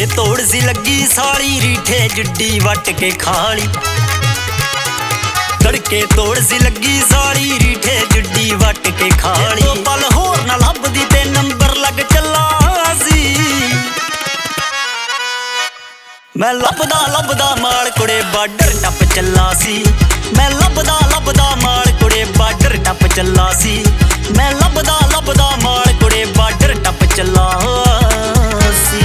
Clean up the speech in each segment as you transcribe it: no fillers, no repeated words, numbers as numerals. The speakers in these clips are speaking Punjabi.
ਤੜਕੇ ਤੋੜ ਸੀ ਲੱਗੀ ਸਾਲੀ ਰੀਠੇ ਜੁੱਡੀ ਵੱਟ ਕੇ ਖਾਲੀ ਤੜਕੇ ਤੋੜ ਸੀ ਲੱਗੀ ਸਾਲੀ ਰੀਠੇ ਜੁੱਡੀ ਵੱਟ ਕੇ ਖਾਲੀ ਪਲ ਹੋਰ ਨਾ ਲੱਭਦੀ ਤੇ ਨੰਬਰ ਲੱਗ ਚੱਲਾ ਸੀ ਮੈਂ ਲੱਭਦਾ ਮਾਲ ਕੁੜੇ ਬਾਰਡਰ ਟੱਪ ਚੱਲਾ ਸੀ ਮੈਂ ਲੱਭਦਾ ਮਾਲ ਕੁੜੇ ਬਾਰਡਰ ਟੱਪ ਚੱਲਾ ਸੀ ਮੈਂ ਲੱਭਦਾ ਮਾਲ ਕੁੜੇ ਬਾਰਡਰ ਟੱਪ ਚੱਲਾ ਸੀ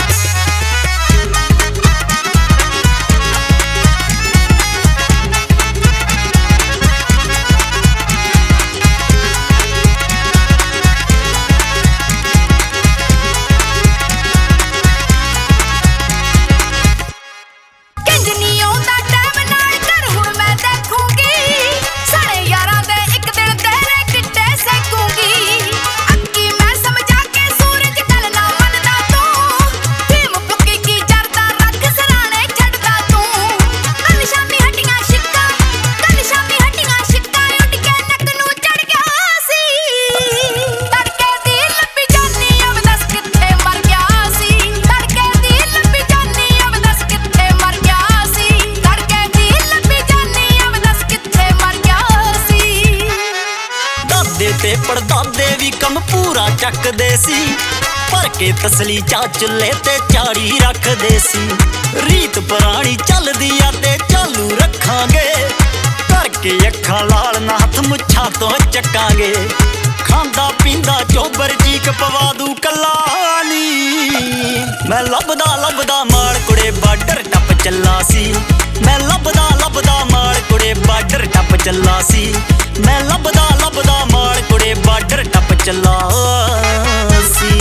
ਤੇ ਪੜਦਾਦੇ ਵੀ ਕੰਮ ਪੂਰਾ ਚੱਕਦੇ ਸੀ ਭਰ ਕੇ ਤਸਲੀ ਚਾ ਚੁੱਲੇ ਤੇ ਚਾੜੀ ਰੱਖਦੇ ਸੀ ਰੀਤ ਪੁਰਾਣੀ ਚੱਲਦੀ ਆ ਤੇ ਚਾਲੂ ਰੱਖਾਂਗੇ ਕਰਕੇ ਅੱਖਾਂ ਲਾਲ ਨਾ ਹੱਥ ਮੁੱਛਾਂ ਤੋਂ ਚੱਕਾਂਗੇ ਖਾਂਦਾ ਪੀਂਦਾ ਚੋਬਰ ਚੀਕ ਪਵਾ ਦੂ ਕੱਲਾ ਨੀ ਮੈਂ ਲੱਭਦਾ ਮਾਲ ਕੁੜੇ ਬਾਰਡਰ ਟੱਪ ਚੱਲਾ ਸੀ ਮੈਂ ਲੱਭਦਾ ਮਾਲ ਕੁੜੇ ਬਾਰਡਰ ਟੱਪ ਚੱਲਾ ਸੀ ਮੈਂ ਲੱਭਦਾ ਮਾਲ ਕੁੜੇ ਬਾਰਡਰ ਟੱਪ ਚੱਲਾ ਸੀ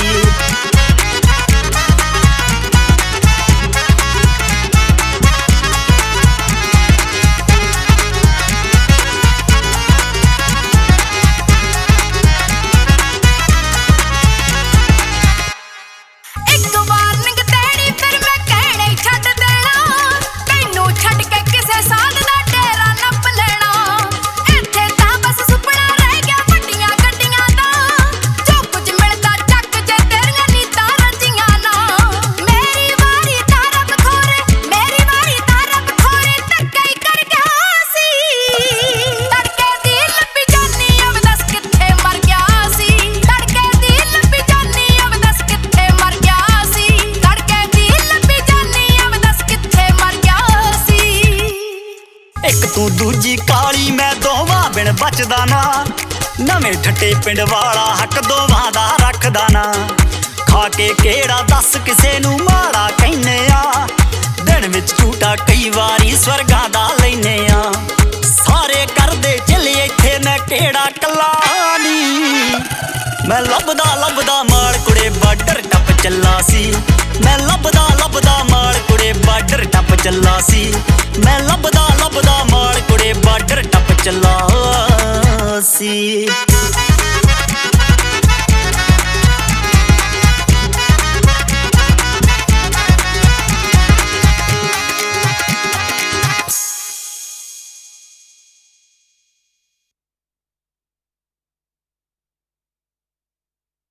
ਤੂੰ ਦੂਜੀ ਕਾਲੀ ਮੈਂ ਦੋਵਾਂ ਬਿਨ ਬਚਦਾ ਨਾ ਨਵੇਂ ਠੱਟੇ ਪਿੰਡ ਵਾਲਾ ਹੱਕ ਦੋਵਾਂ ਦਾ ਰੱਖਦਾ ਨਾ ਖਾ ਕੇ ਕਿਹੜਾ ਦੱਸ ਕਿਸੇ ਨੂੰ ਮਾੜਾ ਕਹਿੰਨੇ ਆ ਦਿਨ ਵਿੱਚ ਝੂਟਾ ਕਈ ਵਾਰੀ ਸਵਰਗਾਂ ਦਾ ਲੈਨੇ ਆ ਸਾਰੇ ਕਰਦੇ ਚੱਲੇ ਇੱਥੇ ਮੈਂ ਕਿਹੜਾ ਕੱਲਾ ਨੀ ਮੈਂ ਲੱਭਦਾ ਮਾਲ ਕੁੜੇ ਬਾਰਡਰ ਟੱਪ ਚੱਲਾ ਸੀ ਮੈਂ ਲੱਭਦਾ ਮਾਲ ਕੁੜੇ ਬਾਰਡਰ ਟੱਪ ਚੱਲਾ ਸੀ ਮੈਂ ਲੱਭਦਾ ਮਾਲ ਕੁੜੇ ਬਾਰਡਰ ਟੱਪ ਚੱਲਾ ਸੀ